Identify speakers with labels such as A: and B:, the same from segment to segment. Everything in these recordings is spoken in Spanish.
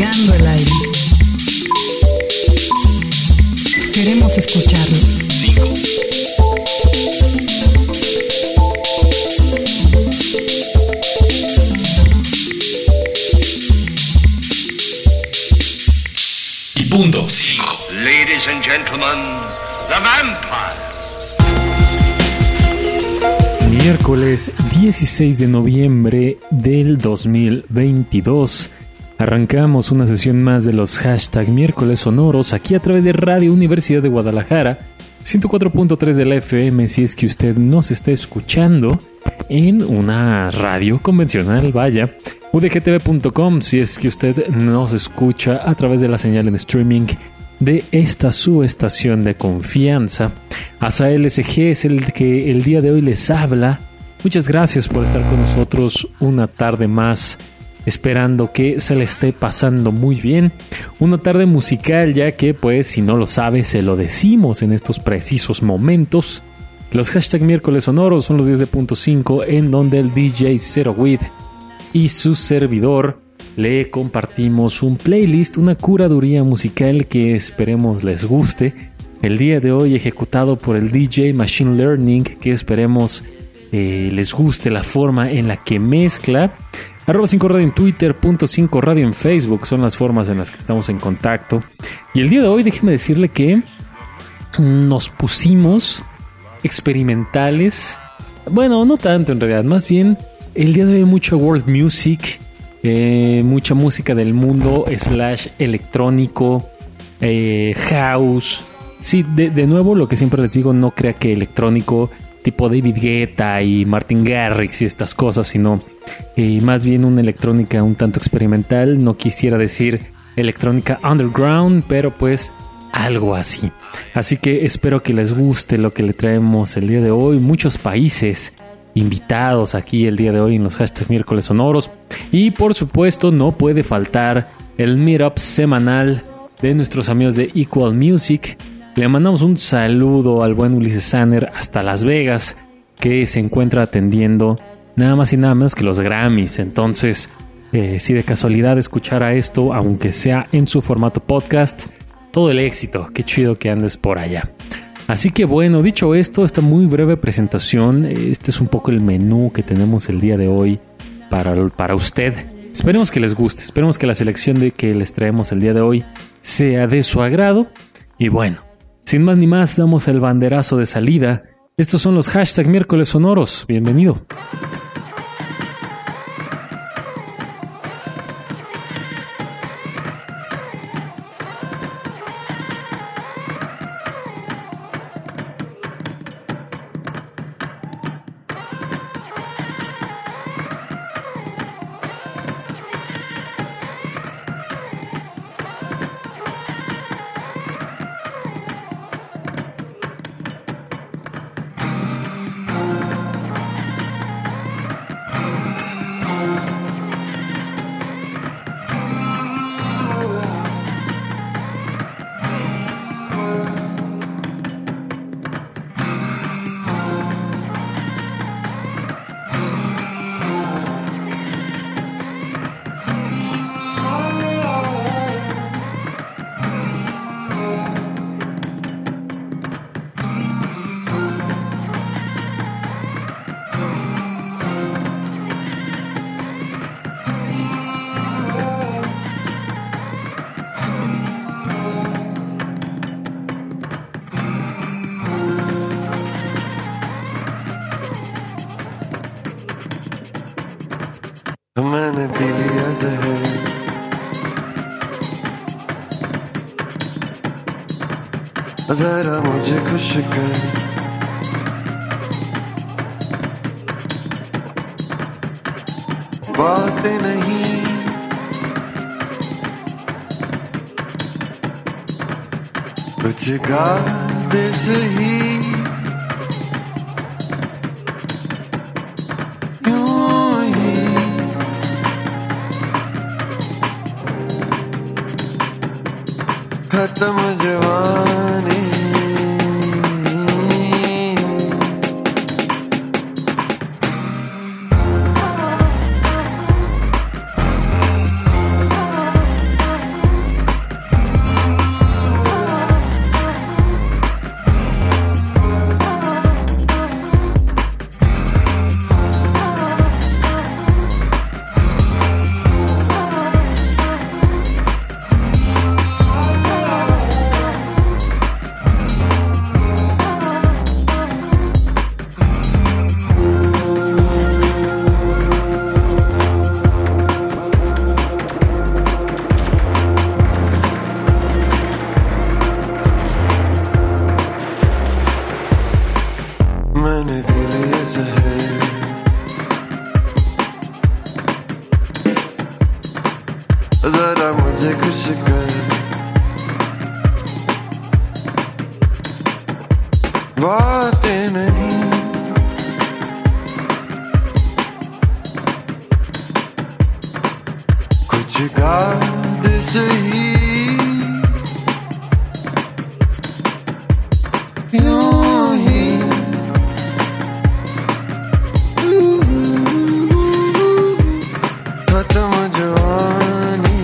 A: investigando el aire. Queremos escucharlos.
B: 5. Y punto. 5.
C: Ladies and gentlemen, the vampire.
D: Miércoles 16 de noviembre del 2022. Arrancamos una sesión más de los hashtag miércoles sonoros aquí a través de Radio Universidad de Guadalajara, 104.3 de la FM si es que usted nos está escuchando en una radio convencional, vaya, udgtv.com si es que usted nos escucha a través de la señal en streaming de esta su estación de confianza. Asael SG es el que el día de hoy les habla. Muchas gracias por estar con nosotros una tarde más, esperando que se le esté pasando muy bien. Una tarde musical, ya que pues si no lo sabe se lo decimos en estos precisos momentos. Los hashtag miércoles sonoros son los 10 de punto 5, en donde el DJ Zero Weed y su servidor le compartimos un playlist, una curaduría musical que esperemos les guste. El día de hoy ejecutado por el DJ Machine Learning, que esperemos les guste la forma en la que mezcla. @5 Radio en Twitter, .5 Radio en Facebook son las formas en las que estamos en contacto. Y el día de hoy déjeme decirle que nos pusimos experimentales. Bueno, no tanto en realidad, más bien el día de hoy hay mucha world music, mucha música del mundo / electrónico, house. Sí, de nuevo lo que siempre les digo, no crea que electrónico tipo David Guetta y Martin Garrix y estas cosas, sino más bien una electrónica un tanto experimental. No quisiera decir electrónica underground, pero pues algo así. Así que espero que les guste lo que le traemos el día de hoy. Muchos países invitados aquí el día de hoy en los hashtag miércoles sonoros. Y por supuesto no puede faltar el meetup semanal de nuestros amigos de Equal Music. Le mandamos un saludo al buen Ulises Sanner hasta Las Vegas, que se encuentra atendiendo nada más y nada menos que los Grammys. Entonces, si de casualidad escuchara esto, aunque sea en su formato podcast, todo el éxito. Qué chido que andes por allá. Así que bueno, dicho esto, esta muy breve presentación, este es un poco el menú que tenemos el día de hoy para usted. Esperemos que les guste, esperemos que la selección de que les traemos el día de hoy sea de su agrado. Y bueno, sin más ni más, damos el banderazo de salida. Estos son los hashtag miércoles sonoros. Bienvenido.
E: मैंने पी लिया ज़हर, ज़रा मुझे खुश कर, बातें नहीं कुछ गा दे सही, खत्म जवानी जरा मुझे खुश कर बातें नहीं कुछ गा दे सही यूं ही खत्म जवानी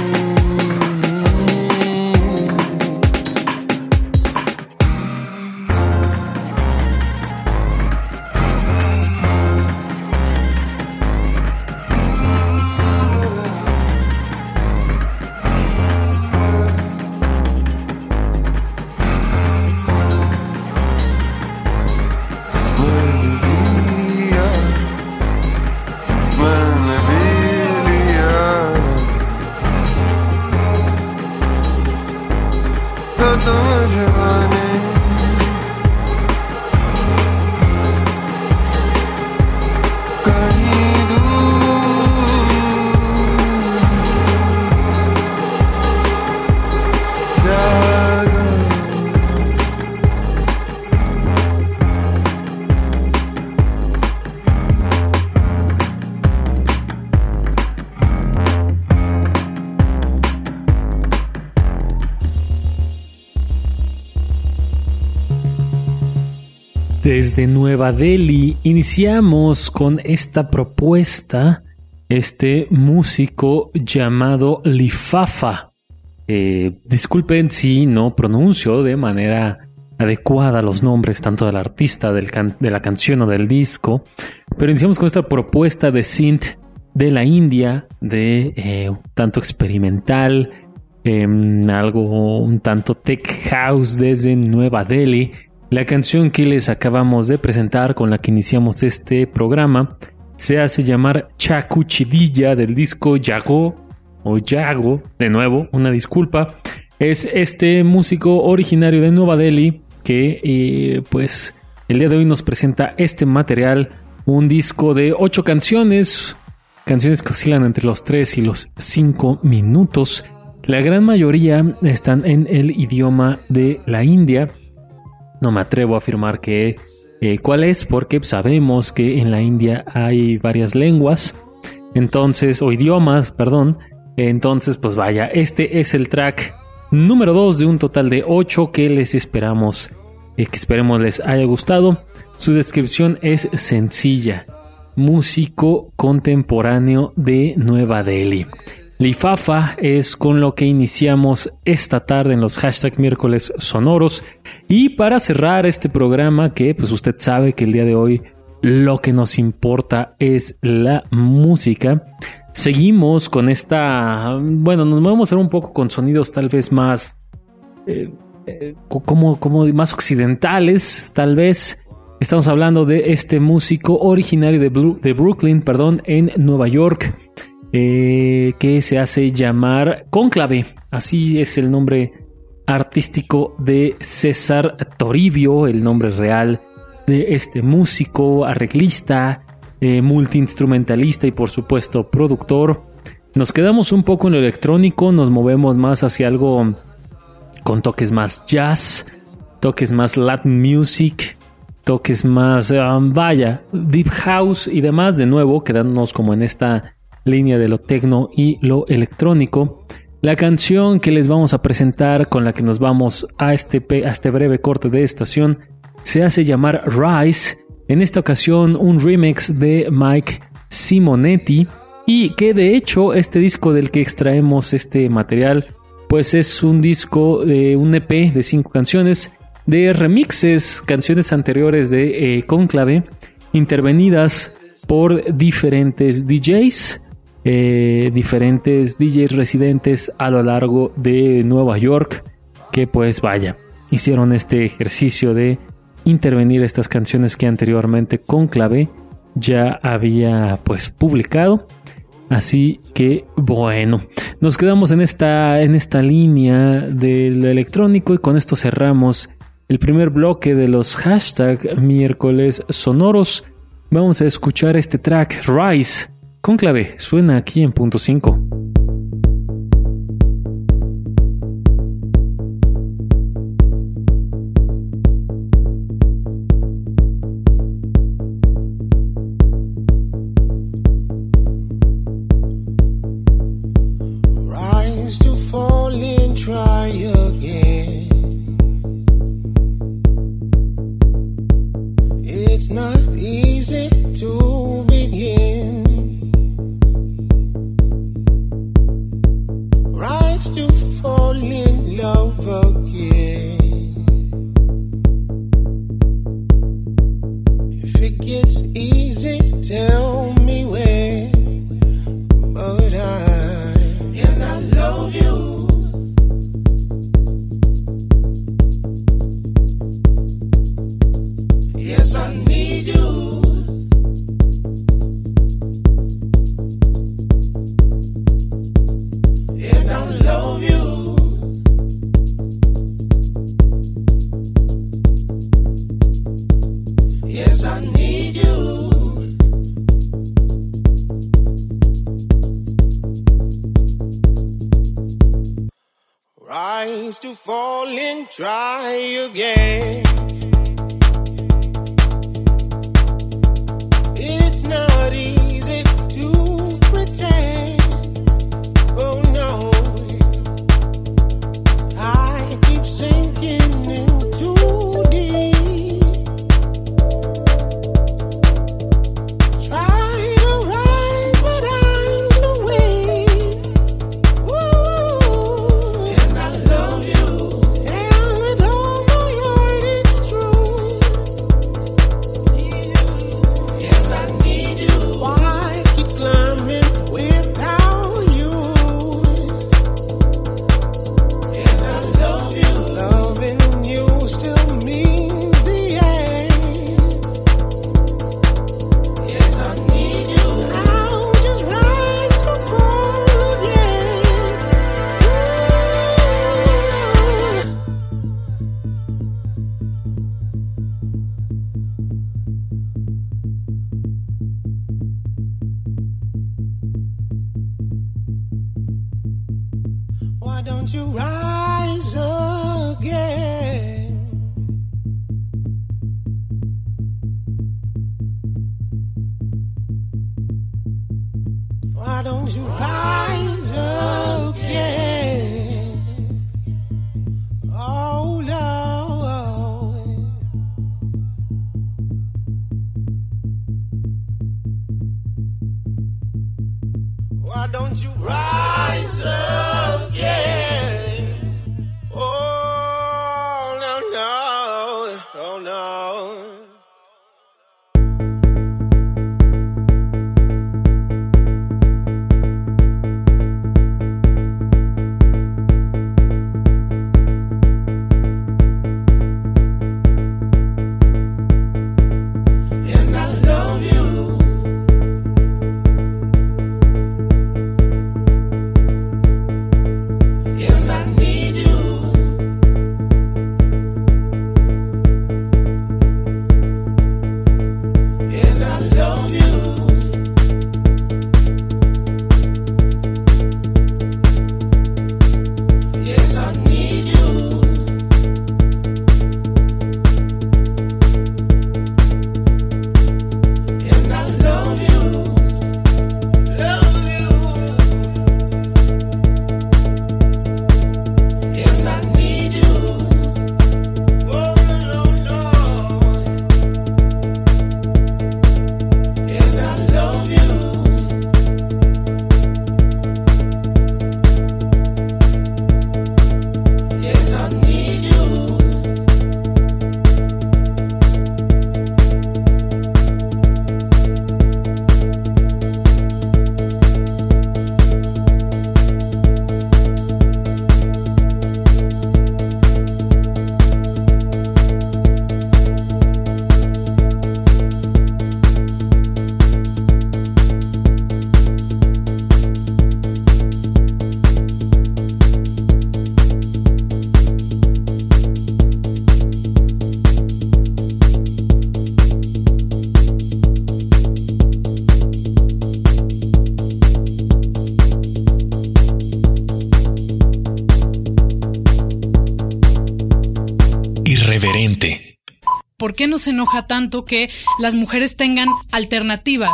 E: मैंने भी लिया खत्म जवानी कहीं दूर जागा
D: Desde Nueva Delhi iniciamos con esta propuesta, este músico llamado Lifafa. Disculpen si no pronuncio de manera adecuada los nombres tanto del artista, de la canción o del disco, pero iniciamos con esta propuesta de synth de la India, de un tanto experimental, algo un tanto tech house desde Nueva Delhi. La canción que les acabamos de presentar, con la que iniciamos este programa, se hace llamar Chakuchidilla, del disco Yago, de nuevo, una disculpa. Es este músico originario de Nueva Delhi que pues el día de hoy nos presenta este material, un disco de 8 canciones que oscilan entre los 3 y los 5 minutos. La gran mayoría están en el idioma de la India. No me atrevo a afirmar que cuál es, porque sabemos que en la India hay varias lenguas, o idiomas, perdón. Entonces, pues vaya, este es el track número 2 de un total de 8 que les esperamos, que esperemos les haya gustado. Su descripción es sencilla: músico contemporáneo de Nueva Delhi. Lifafa es con lo que iniciamos esta tarde en los hashtag miércoles sonoros. Y para cerrar este programa, que pues usted sabe que el día de hoy lo que nos importa es la música, seguimos con esta, nos movemos un poco con sonidos tal vez más como más occidentales, tal vez. Estamos hablando de este músico originario de Brooklyn, en Nueva York, que se hace llamar Cónclave. Así es el nombre artístico de César Toribio, el nombre real de este músico, arreglista, multiinstrumentalista y por supuesto productor. Nos quedamos un poco en lo electrónico, nos movemos más hacia algo con toques más jazz, toques más Latin music, toques más, deep house y demás. De nuevo, quedándonos como en esta línea de lo techno y lo electrónico. La canción que les vamos a presentar, con la que nos vamos a este breve corte de estación, se hace llamar Rise. En esta ocasión un remix de Mike Simonetti, y que de hecho este disco del que extraemos este material pues es un disco de un EP de 5 canciones de remixes, canciones anteriores de Cónclave, intervenidas por diferentes DJs, diferentes DJs residentes a lo largo de Nueva York, que pues hicieron este ejercicio de intervenir estas canciones que anteriormente Cónclave ya había pues publicado. Así que nos quedamos en esta línea del electrónico, y con esto cerramos el primer bloque de los hashtag miércoles sonoros. Vamos a escuchar este track Rise. Cónclave suena aquí en punto 5.
E: try again. It's not easy to begin. Rise to fall in love again. If it gets easy, tell me when. But I love you. Yes, I need you. Yes, I love you. Yes, I need you. Rise to fall and try again. It's not easy to pretend. Oh no, I keep sinking in too deep. Try to rise, but I'm too weak. Woo. And I love you, and with all my heart it's true. Yes, I need you. Why keep climbing without you? Yes, I love you. Loving you still means the end. Yes, I need you. I'll just rise to fall again. Why don't you rise again? Why don't you rise again? Oh Lord. Why don't you rise again? Oh no, no, oh no. And I love you. Yes, I need you. Yes, I love you. Yes, I need you. And I love you. Love you. Yes, I need you. Oh, no, no. Yes, I love you. Yes, I need you.
B: Irreverente.
A: ¿Por qué nos enoja tanto que las mujeres tengan alternativas?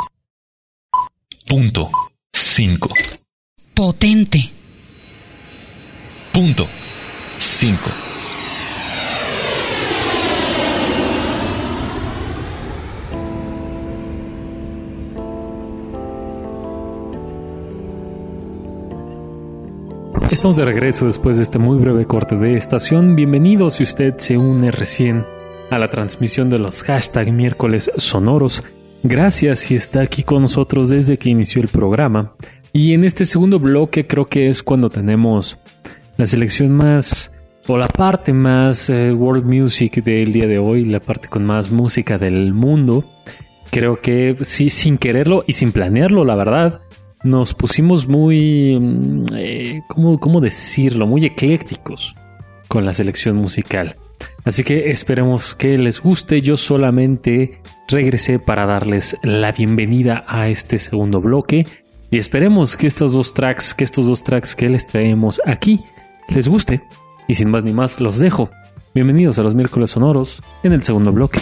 B: Punto 5.
A: Potente.
B: Punto 5.
D: Estamos de regreso después de este muy breve corte de estación. Bienvenido si usted se une recién a la transmisión de los hashtag miércoles sonoros. Gracias si está aquí con nosotros desde que inició el programa. Y en este segundo bloque creo que es cuando tenemos la selección más, o la parte más world music del día de hoy, la parte con más música del mundo. Creo que sí, sin quererlo y sin planearlo, la verdad, nos pusimos muy, ¿cómo decirlo? Muy eclécticos con la selección musical. Así que esperemos que les guste. Yo solamente regresé para darles la bienvenida a este segundo bloque y esperemos que estos dos tracks que les traemos aquí les guste. Y sin más ni más los dejo. Bienvenidos a los miércoles sonoros en el segundo bloque.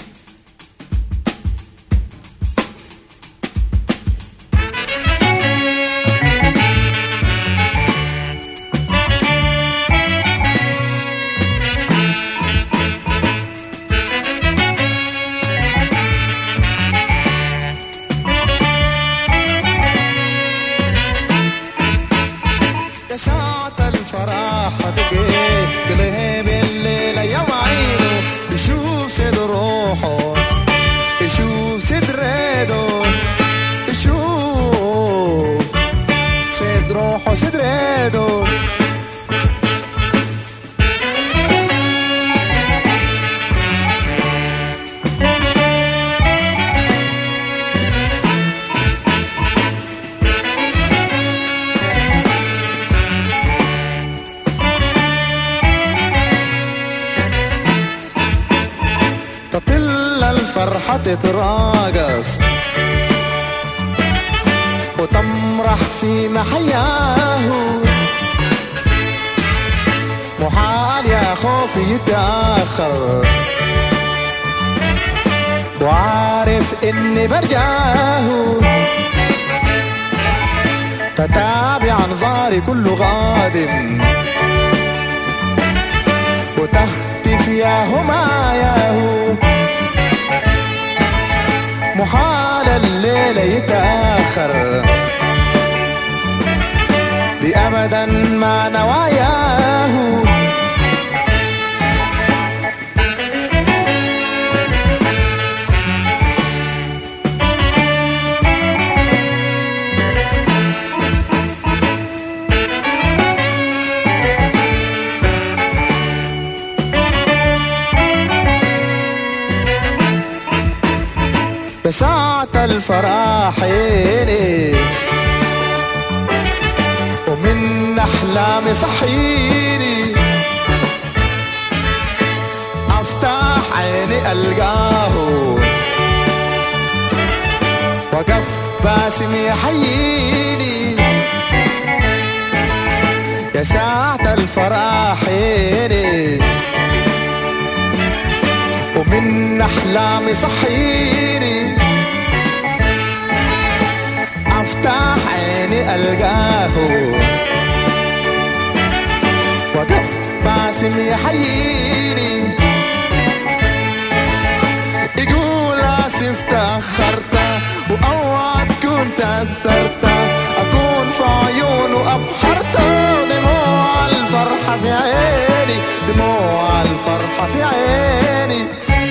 E: تتراقص وتمرح في محياه محال يا خوف يتأخر وعارف اني برجاه تتابع انظاري كل غادم وتهتف يا هماياه محال الليلة يتأخر دي أبدا ما نواياه ساعة الفراحين ومن أحلامي صحيني أفتح عيني ألقاه وقف باسم يحييني يا ساعة الفراحين ومن أحلامي صحيني أفتح عيني ألقاه وقف باسم يحييني يقول آسف تأخرت وأوعد كنت أثرت أكون في عيونه أبحرت دموع الفرحة في عيني دموع الفرحة في عيني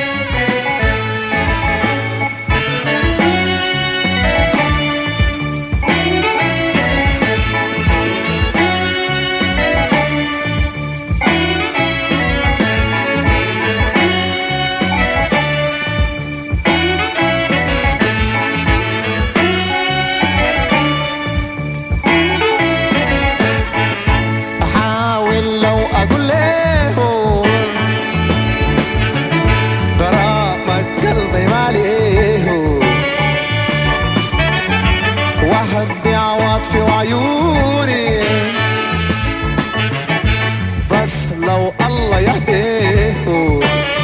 E: في عيوني بس لو الله يهديه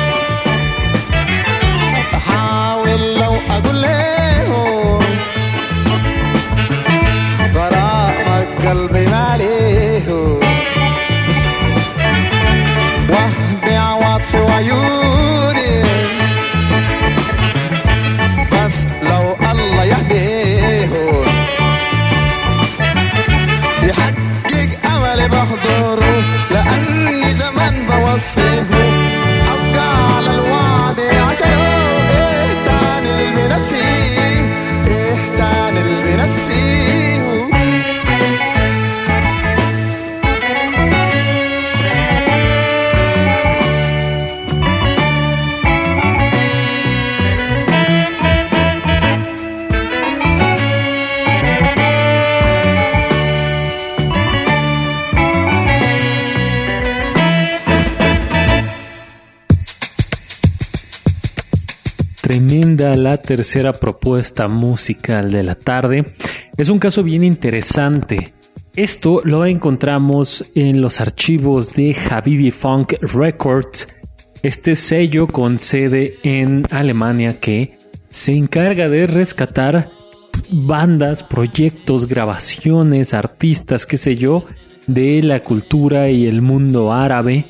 E: احاول لو اقول له غرامك قلبي ماليه
D: llega la tercera propuesta musical de la tarde. Es un caso bien interesante. Esto lo encontramos en los archivos de Habibi Funk Records, este sello con sede en Alemania que se encarga de rescatar bandas, proyectos, grabaciones, artistas, qué sé yo, de la cultura y el mundo árabe.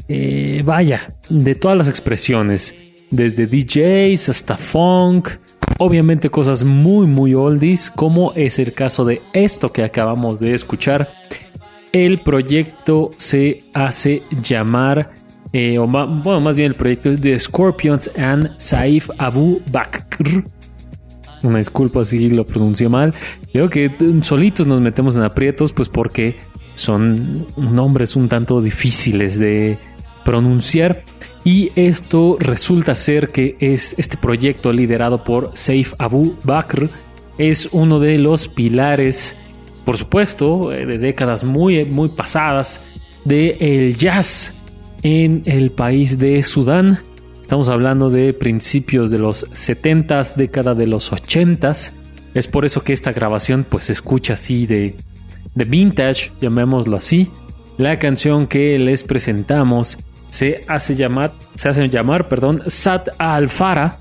D: De todas las expresiones, desde DJs hasta funk, obviamente cosas muy muy oldies, como es el caso de esto que acabamos de escuchar. El proyecto se hace llamar, más bien el proyecto es de Scorpions and Saif Abu Bakr. Una disculpa si lo pronuncié mal. Creo que solitos nos metemos en aprietos, pues porque son nombres un tanto difíciles de pronunciar. Y esto resulta ser que es este proyecto liderado por Saif Abu Bakr. Es uno de los pilares, por supuesto, de décadas muy, muy pasadas del jazz en el país de Sudán. Estamos hablando de principios de los 70s, década de los 80s. Es por eso que esta grabación pues se escucha así de vintage, llamémoslo así. La canción que les presentamos se hace llamar, Sat Al-Fara,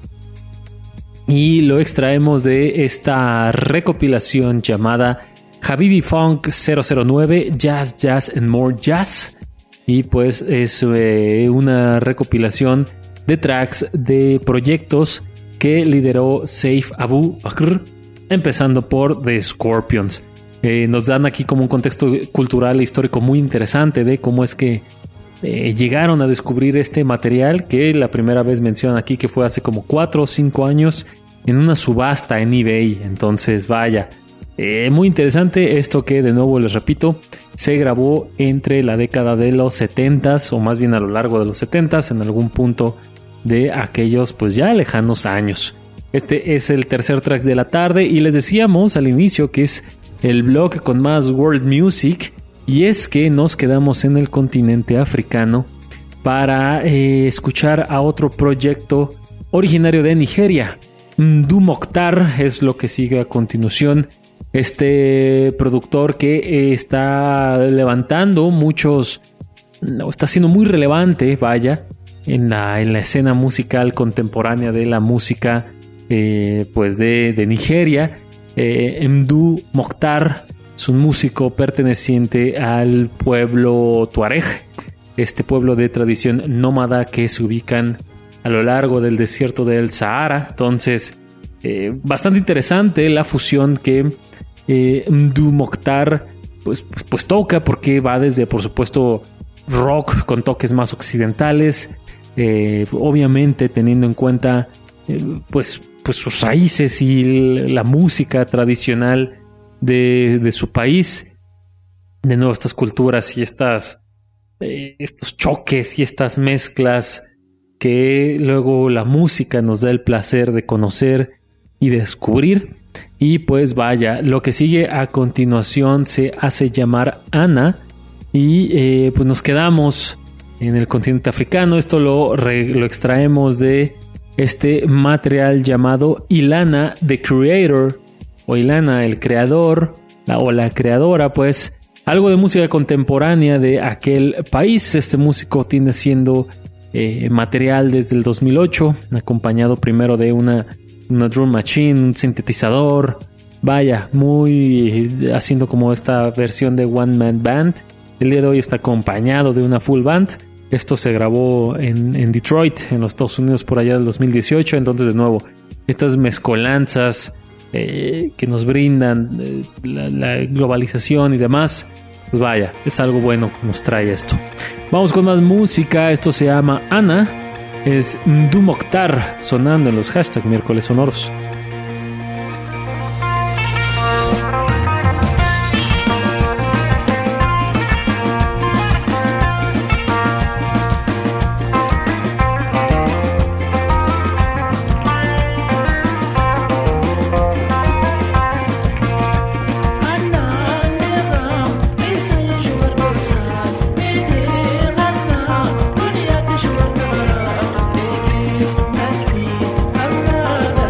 D: y lo extraemos de esta recopilación llamada Habibi Funk 009 Jazz, Jazz and More Jazz. Y pues es una recopilación de tracks de proyectos que lideró Saif Abu Bakr, empezando por The Scorpions. Nos dan aquí como un contexto cultural e histórico muy interesante de cómo es que llegaron a descubrir este material, que la primera vez mencionan aquí que fue hace como 4 o 5 años en una subasta en eBay. Entonces muy interesante esto que, de nuevo les repito, se grabó entre la década de los 70s, o más bien a lo largo de los 70s, en algún punto de aquellos pues ya lejanos años. Este es el tercer track de la tarde y les decíamos al inicio que es el blog con más world music, y es que nos quedamos en el continente africano para escuchar a otro proyecto originario de Nigeria. Ndu Mokhtar es lo que sigue a continuación. Este productor que está levantando está siendo muy relevante, en la escena musical contemporánea de la música pues de Nigeria. Ndu Mokhtar es un músico perteneciente al pueblo Tuareg, este pueblo de tradición nómada que se ubican a lo largo del desierto del Sahara. Entonces, bastante interesante la fusión que Ndu Mokhtar pues toca, porque va desde, por supuesto, rock con toques más occidentales, obviamente teniendo en cuenta pues sus raíces y la música tradicional de su país. De nuevo, estas culturas y estos choques y estas mezclas que luego la música nos da el placer de conocer y descubrir. Y pues lo que sigue a continuación se hace llamar Ana, y pues nos quedamos en el continente africano. Esto lo extraemos de este material llamado Ilana the Creator, o Ilana el creador, o la creadora, pues algo de música contemporánea de aquel país. Este músico tiene siendo material desde el 2008, acompañado primero de una drum machine, un sintetizador, muy haciendo como esta versión de One Man Band. El día de hoy está acompañado de una full band. Esto se grabó en Detroit, en los Estados Unidos, por allá del 2018. Entonces, de nuevo, estas mezcolanzas que nos brindan la globalización y demás, pues es algo bueno que nos trae esto. Vamos con más música. Esto se llama Ana. Es Ndu Mokhtar sonando en los hashtag miércoles sonoros.
E: Dunia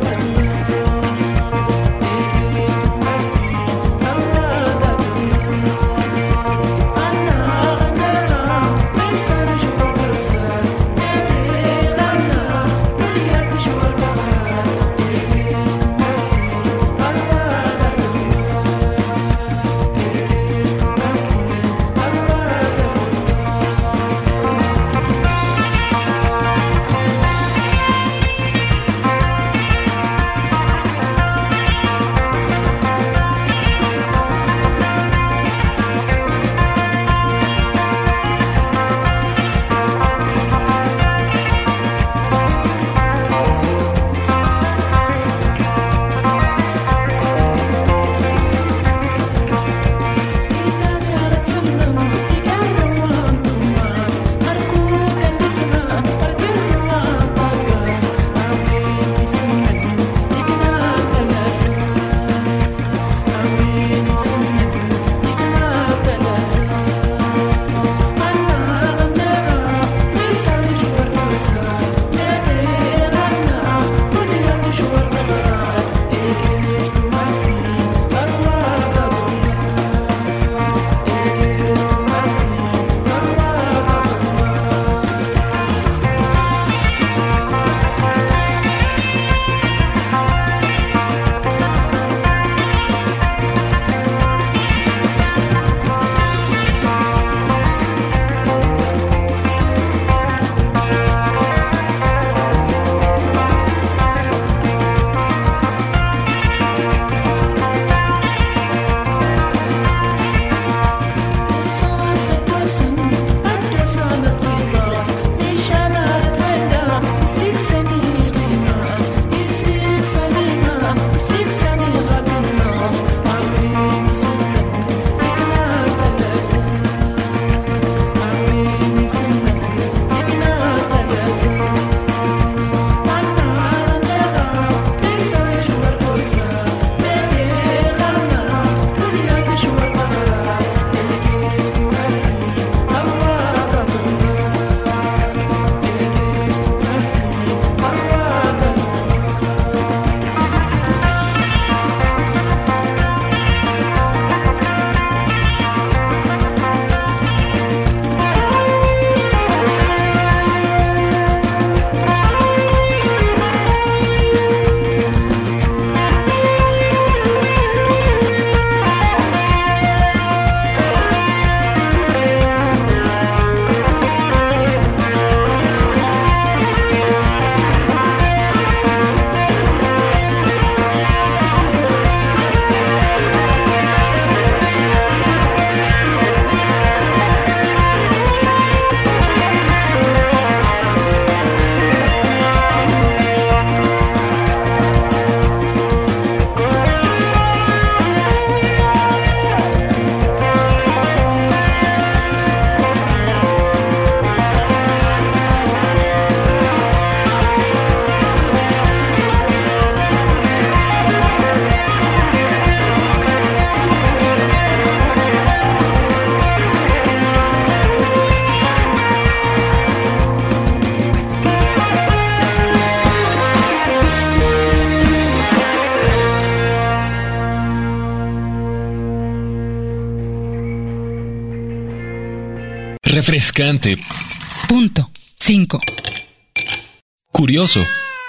B: Refrescante.
F: Punto 5.
B: Curioso.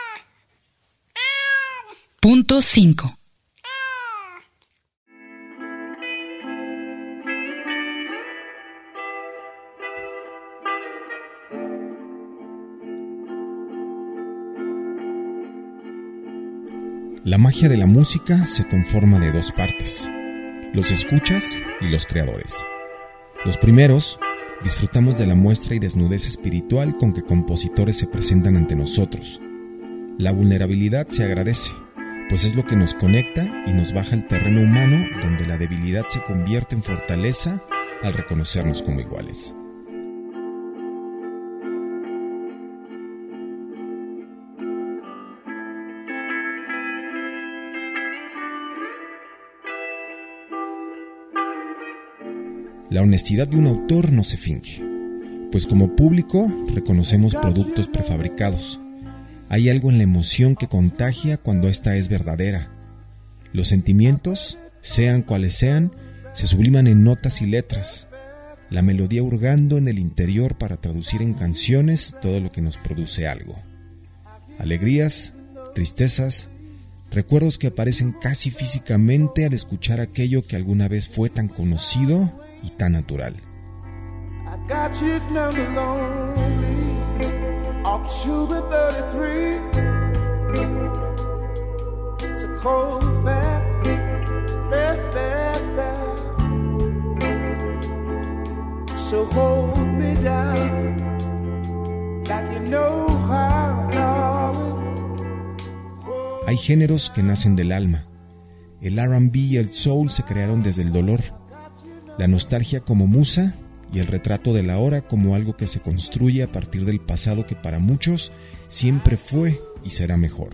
F: Punto 5.
G: La magia de la música se conforma de dos partes: los escuchas y los creadores. Los primeros disfrutamos de la muestra y desnudez espiritual con que compositores se presentan ante nosotros. La vulnerabilidad se agradece, pues es lo que nos conecta y nos baja al terreno humano, donde la debilidad se convierte en fortaleza al reconocernos como iguales. La honestidad de un autor no se finge, pues como público reconocemos productos prefabricados. Hay algo en la emoción que contagia cuando ésta es verdadera. Los sentimientos, sean cuales sean, se subliman en notas y letras. La melodía hurgando en el interior para traducir en canciones todo lo que nos produce algo. Alegrías, tristezas, recuerdos que aparecen casi físicamente al escuchar aquello que alguna vez fue tan conocido y tan natural.
E: I got you number lonely, October 33. It's a cold fact, fair. So hold me down, like you know how, darling.
G: Hay géneros que nacen del alma. El R&B y el soul se crearon desde el dolor. La nostalgia como musa y el retrato de la hora como algo que se construye a partir del pasado que para muchos siempre fue y será mejor.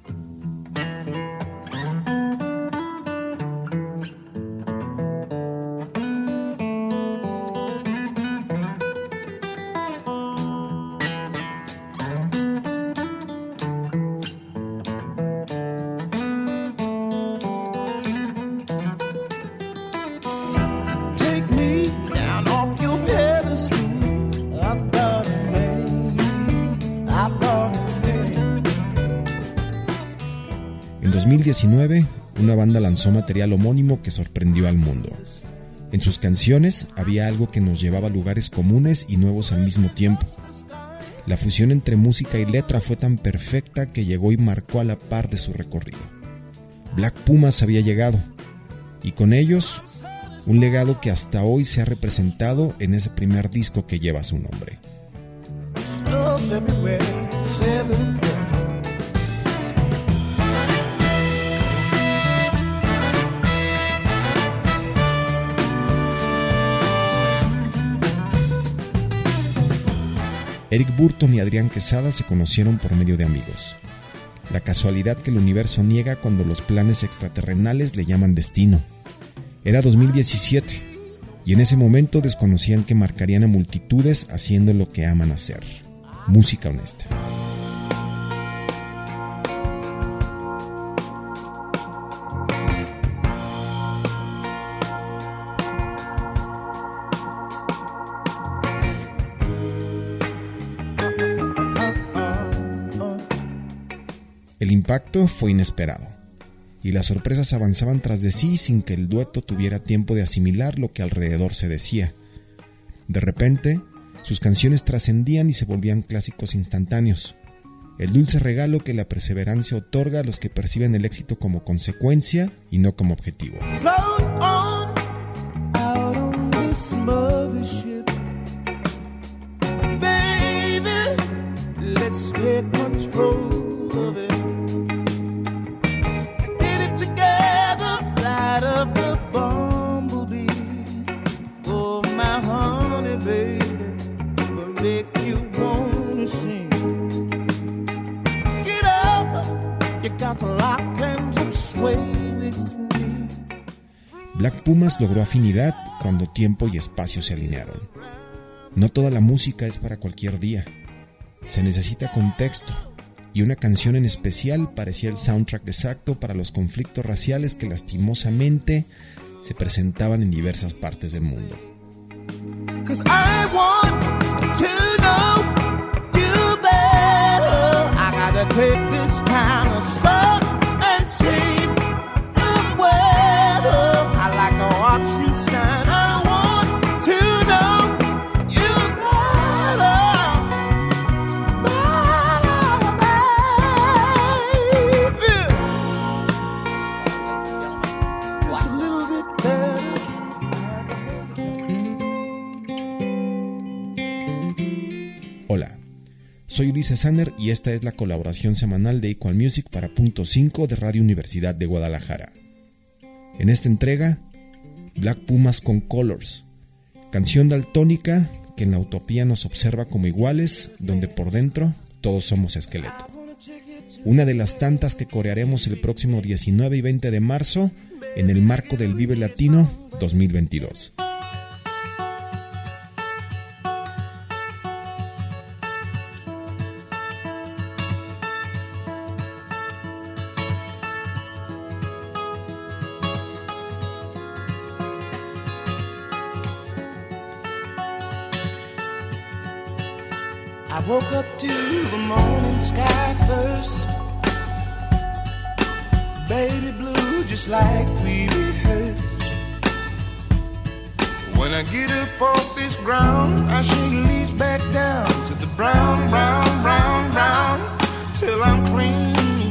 G: En 2019, una banda lanzó material homónimo que sorprendió al mundo. En sus canciones había algo que nos llevaba a lugares comunes y nuevos al mismo tiempo. La fusión entre música y letra fue tan perfecta que llegó y marcó a la par de su recorrido. Black Pumas había llegado, y con ellos, un legado que hasta hoy se ha representado en ese primer disco que lleva su nombre. Eric Burton y Adrián Quesada se conocieron por medio de amigos. La casualidad que el universo niega cuando los planes extraterrenales le llaman destino. Era 2017, y en ese momento desconocían que marcarían a multitudes haciendo lo que aman hacer: música honesta. El impacto fue inesperado, y las sorpresas avanzaban tras de sí sin que el dueto tuviera tiempo de asimilar lo que alrededor se decía. De repente, sus canciones trascendían y se volvían clásicos instantáneos, el dulce regalo que la perseverancia otorga a los que perciben el éxito como consecuencia y no como objetivo.
E: Float on out on this mothership, baby. Let's take control of it. Get it together, flight of the bumblebee. For my honey, baby, will make you wanna sing. Get up, you got to lock and just sway with me.
G: Black Pumas logró afinidad cuando tiempo y espacio se alinearon. No toda la música es para cualquier día. Se necesita contexto, y una canción en especial parecía el soundtrack exacto para los conflictos raciales que lastimosamente se presentaban en diversas partes del mundo.
E: 'Cause I want take this time to stop and see the weather. I like to watch you shine. I want to know you better, baby. Just a little bit better.
G: Hola, soy Ulises Sanner y esta es la colaboración semanal de Equal Music para Punto 5 de Radio Universidad de Guadalajara. En esta entrega, Black Pumas con Colors, canción daltónica que en la utopía nos observa como iguales, donde por dentro todos somos esqueleto. Una de las tantas que corearemos el próximo 19 y 20 de marzo en el marco del Vive Latino 2022.
E: I woke up to the morning sky first, baby blue just like we rehearsed. When I get up off this ground, I shake leaves back down to the brown, brown, brown, brown, till I'm clean.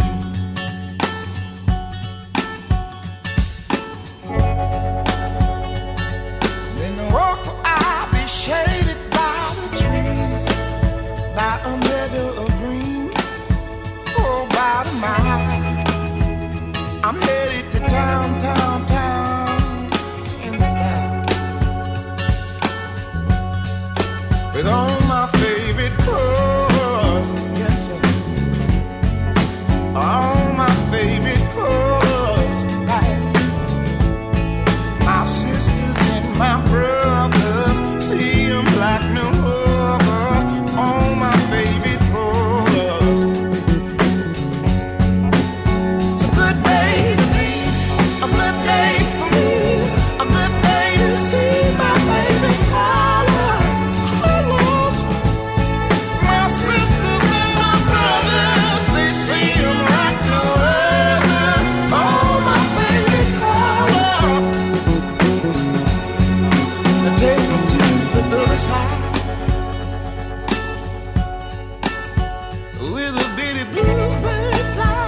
E: Then I walk, I'll be shaded by the trees, by a meadow of green, for about a mile. I'm headed to town, town, town, in style, with all my favorite colors, yes sir, all my favorite colors, like my sisters and my brothers, see them like no other, all my favorite colors. It's a good day to be, a good day for me, a good day to see my favorite colors, colors. My sisters and my brothers, they see them like no other, all my favorite colors. Now take me to the other side, with a bitty bluebird fly,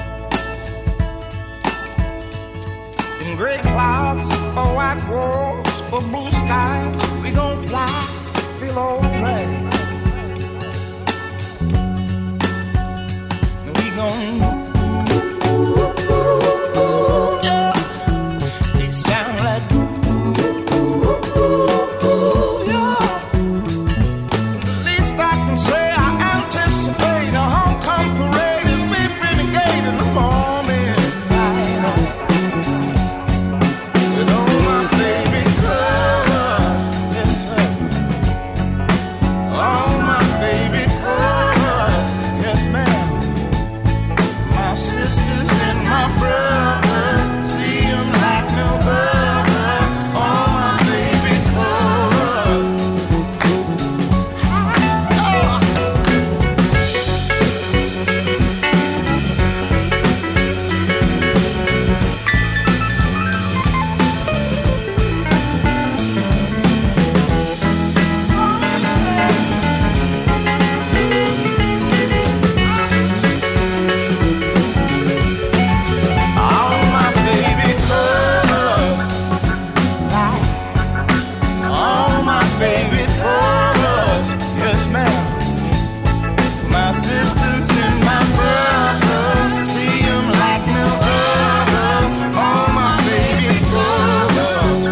E: in gray clouds or white walls or blue skies, we gon' fly, feel alright. We gon' yeah. They sound like yeah. At least I can say I anticipate a homecoming parade as we renegade in the morning light, with all my favorite colors, yes sir, all my favorite colors, yes ma'am. My sisters and my brothers, see them like no other, all my favorite colors. All my favorite colors, like all my favorite colors, yes ma'am. My sisters and my brothers, see them like no other, all my favorite colors.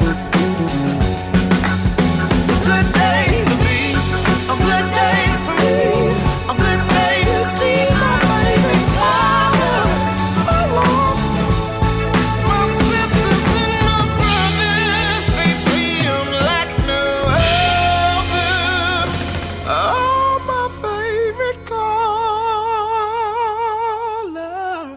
E: It's a good day to be, a good day for me, a good day to see my favorite colors, colors. My sisters and my brothers, they see them like no other, all my favorite colors.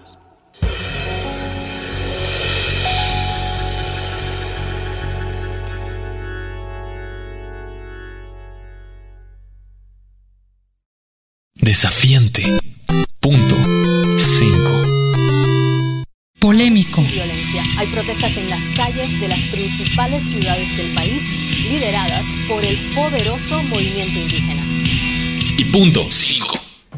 B: Desafiante.
F: Polémico.
H: Violencia. Hay protestas en las calles de las principales ciudades del país, lideradas por el poderoso movimiento indígena.
B: Y punto 5.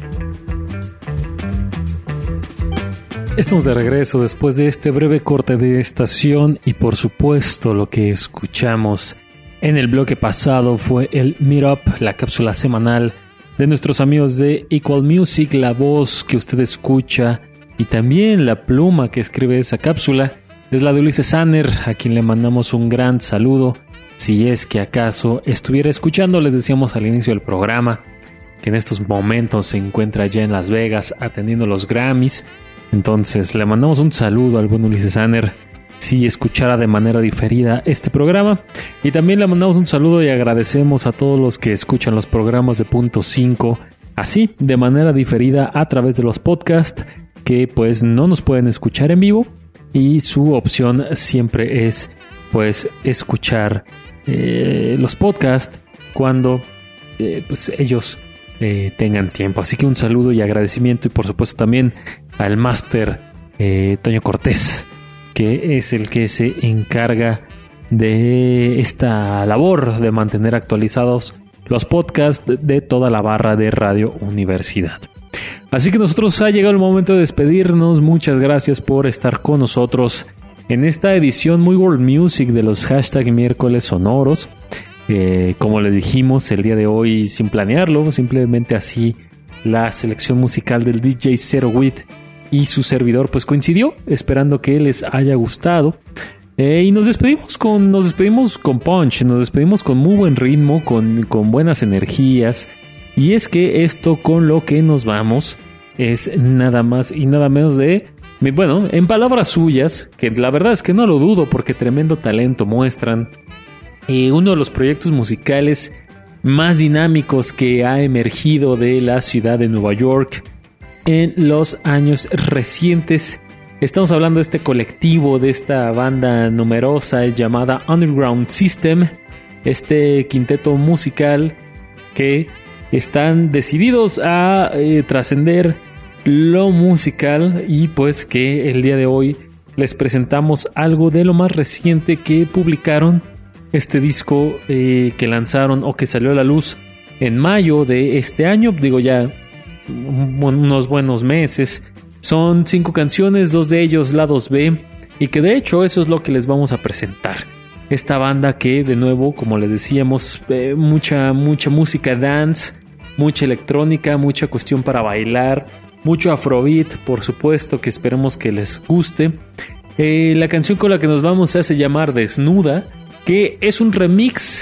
D: Estamos de regreso después de este breve corte de estación y por supuesto lo que escuchamos en el bloque pasado fue el Meetup, la cápsula semanal de nuestros amigos de Equal Music, la voz que usted escucha y también la pluma que escribe esa cápsula es la de Ulises Anner, a quien le mandamos un gran saludo. Si es que acaso estuviera escuchando, les decíamos al inicio del programa que en estos momentos se encuentra ya en Las Vegas atendiendo los Grammys. Entonces le mandamos un saludo al buen Ulises Anner si escuchara de manera diferida este programa. Y también le mandamos un saludo y agradecemos a todos los que escuchan los programas de Punto 5 así, de manera diferida a través de los podcasts, que pues no nos pueden escuchar en vivo y su opción siempre es pues escuchar los podcasts cuando pues ellos tengan tiempo. Así que un saludo y agradecimiento y por supuesto también al máster Toño Cortés, que es el que se encarga de esta labor de mantener actualizados los podcasts de toda la barra de Radio Universidad. Así que nosotros ha llegado el momento de despedirnos. Muchas gracias por estar con nosotros en esta edición muy World Music de los hashtag miércoles sonoros. Como les dijimos el día de hoy sin planearlo, simplemente así la selección musical del DJ Zero Wit y su servidor pues coincidió, esperando que les haya gustado. Y nos despedimos con punch, nos despedimos con muy buen ritmo, con buenas energías. Y es que esto con lo que nos vamos es nada más y nada menos de, bueno, en palabras suyas, que la verdad es que no lo dudo porque tremendo talento muestran, uno de los proyectos musicales más dinámicos que ha emergido de la ciudad de Nueva York en los años recientes. Estamos hablando de este colectivo, de esta banda numerosa llamada Underground System, este quinteto musical que están decididos a trascender lo musical y pues que el día de hoy les presentamos algo de lo más reciente que publicaron, este disco que lanzaron o que salió a la luz en mayo de este año, digo ya unos buenos meses. Son 5 canciones, 2 de ellos lados B, y que de hecho eso es lo que les vamos a presentar. Esta banda que de nuevo, como les decíamos, mucha música dance, mucha electrónica, mucha cuestión para bailar, mucho afrobeat, por supuesto, que esperemos que les guste. La canción con la que nos vamos se hace llamar Desnuda, que es un remix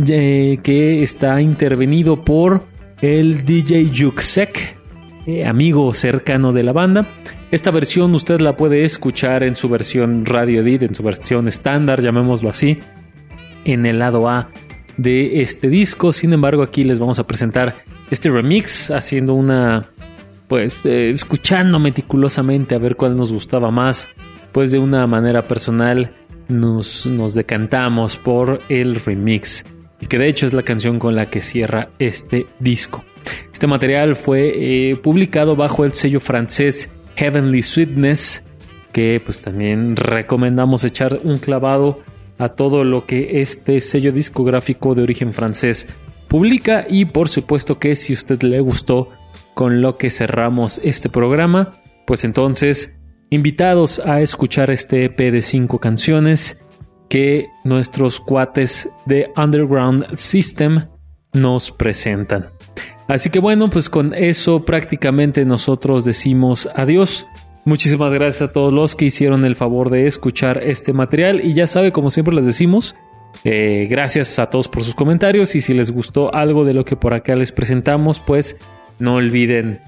D: que está intervenido por el DJ Yuxek, amigo cercano de la banda. Esta versión usted la puede escuchar en su versión Radio Edit, en su versión estándar, llamémoslo así, en el lado A de este disco. Sin embargo, aquí les vamos a presentar este remix, haciendo una, pues, escuchando meticulosamente a ver cuál nos gustaba más. Pues de una manera personal nos decantamos por el remix, y que de hecho es la canción con la que cierra este disco. Este material fue publicado bajo el sello francés Heavenly Sweetness, que pues también recomendamos echar un clavado a todo lo que este sello discográfico de origen francés publica. Y por supuesto que si a usted le gustó con lo que cerramos este programa, pues entonces invitados a escuchar este EP de 5 canciones que nuestros cuates de Underground System nos presentan. Así que bueno, pues con eso prácticamente nosotros decimos adiós. Muchísimas gracias a todos los que hicieron el favor de escuchar este material. Y ya sabe, como siempre les decimos, gracias a todos por sus comentarios. Y si les gustó algo de lo que por acá les presentamos, pues no olviden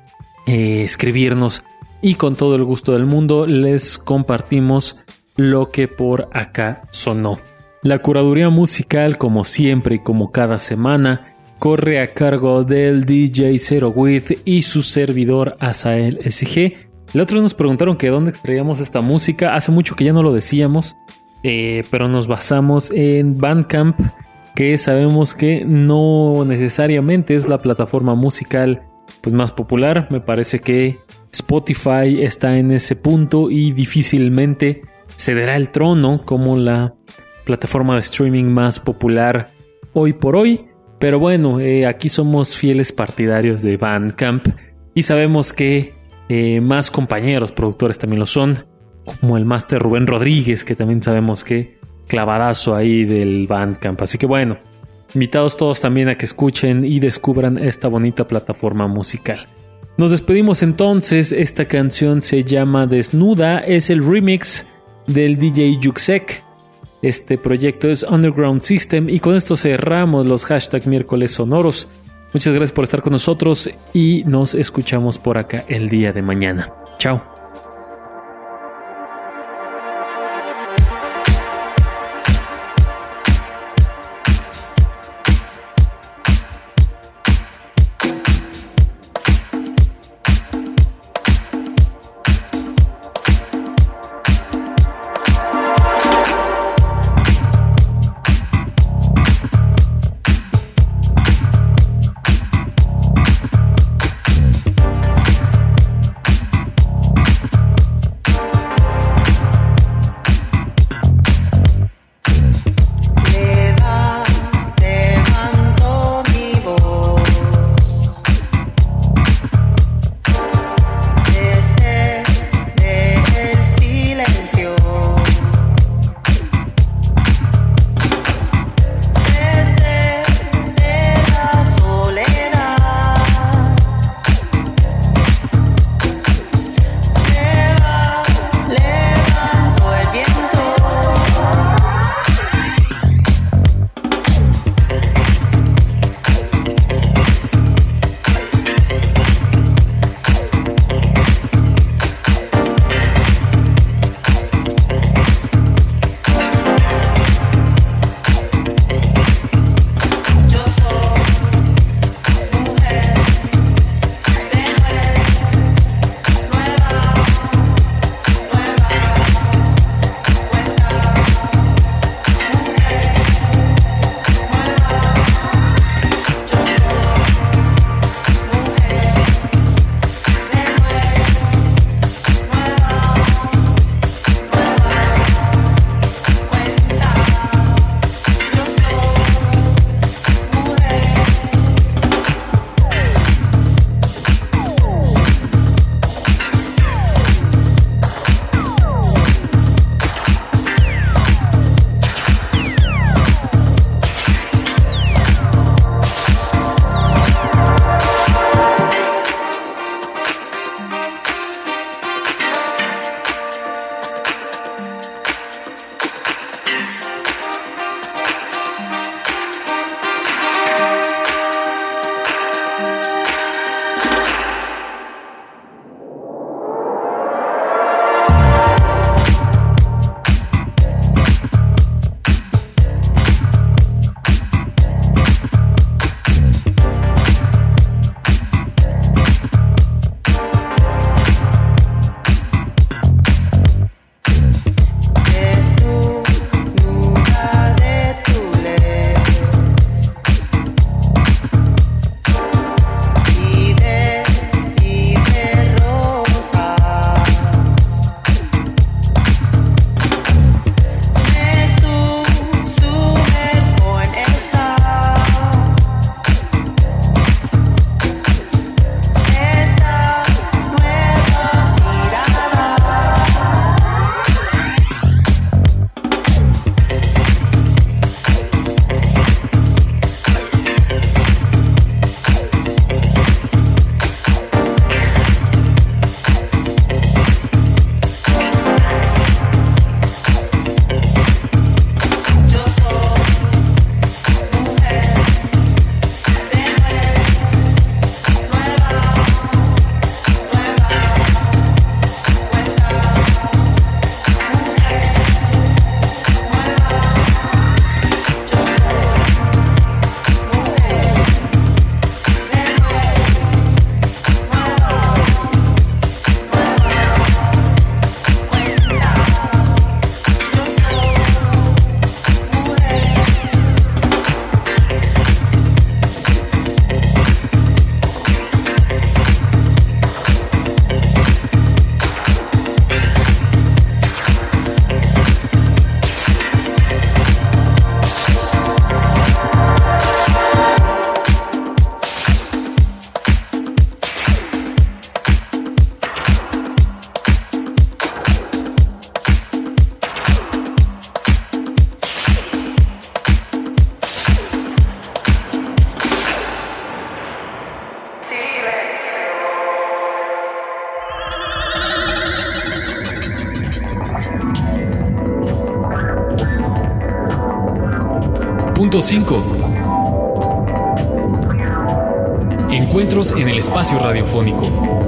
D: escribirnos. Y con todo el gusto del mundo les compartimos lo que por acá sonó. La curaduría musical, como siempre y como cada semana, corre a cargo del DJ Zero Wit y su servidor Asael SG. El otro nos preguntaron que dónde extraíamos esta música. Hace mucho que ya no lo decíamos, pero nos basamos en Bandcamp, que sabemos que no necesariamente es la plataforma musical pues más popular. Me parece que Spotify está en ese punto y difícilmente cederá el trono como la plataforma de streaming más popular hoy por hoy. Pero bueno, aquí somos fieles partidarios de Bandcamp y sabemos que más compañeros productores también lo son, como el máster Rubén Rodríguez, que también sabemos que clavadazo ahí del Bandcamp. Así que bueno, invitados todos también a que escuchen y descubran esta bonita plataforma musical. Nos despedimos entonces. Esta canción se llama Desnuda, es el remix del DJ Yuxek. Este proyecto es Underground System y con esto cerramos los hashtag miércoles sonoros. Muchas gracias por estar con nosotros y nos escuchamos por acá el día de mañana. Chao.
B: Punto 5. Encuentros en el espacio radiofónico.